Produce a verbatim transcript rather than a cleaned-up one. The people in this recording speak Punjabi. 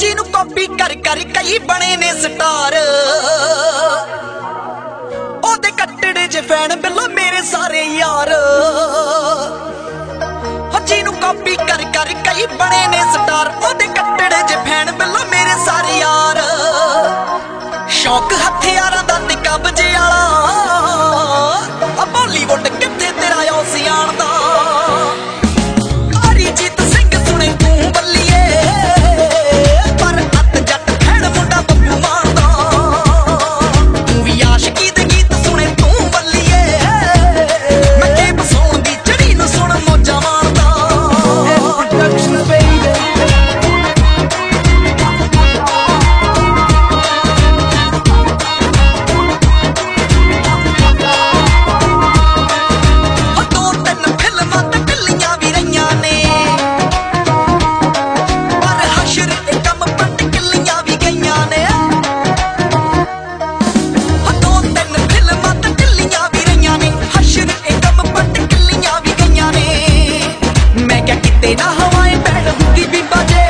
ਜਿਹਨੂੰ ਕਾਪੀ ਕਰ ਕਰ ਕਈ ਬਣੇ ਨੇ ਸਟਾਰ। ਉਹਦੇ ਕੱਟੜੇ ਜੇ ਫੈਨ ਬਿੱਲੋ ਮੇਰੇ ਸਾਰੇ ਯਾਰ। ਜਿਹਨੂੰ ਕਾਪੀ ਕਰ ਕਰ ਕਈ ਬਣੇ ਨੇ ਸਟਾਰ। ਉਹਦੇ ਕੱਟੜੇ ਜੇ ਫੈਨ ਬਿੱਲੋ ਮੇਰੇ ਸਾਰੇ ਯਾਰ। ਸ਼ੌਕ ਹਥਿਆਰਾਂ ਦਾ ਤੇ ਕਬਜ਼ੇ ਵਾਲਾ ਆ ਬਾਲੀਵੁੱਡ ਕਿੱਥੇ ਤੇਰਾ ਆਉ ਸਿਆਣ ਦਾ। ਅਰੀਜੀਤ ਸਿੰਘ ਸੁਣੇ ਤੂੰ ਬੱਲੀਏ ਪਰ ਅੱਤ ਜੱਟ ਖੈੜ ਮੁੰਡਾ ਬੱਬੂ ਮਾਰਦਾ। ਤੂੰ ਵੀ ਆਸ਼ਕੀ ਦੇ ਗੀਤ ਸੁਣੇ ਤੂੰ ਬੱਲੀਏ ਮੈਂ ਕੇ ਬਸਾਉਣ ਦੀ ਚੜੀ ਨੂੰ ਸੁਣ ਮੌਜਾਂ ਮਾਰਦਾ। ਨਾ ਹਵਾਏ ਬੈਠ ਹੁੰਦੀ ਬੀਬਾ ਜੇ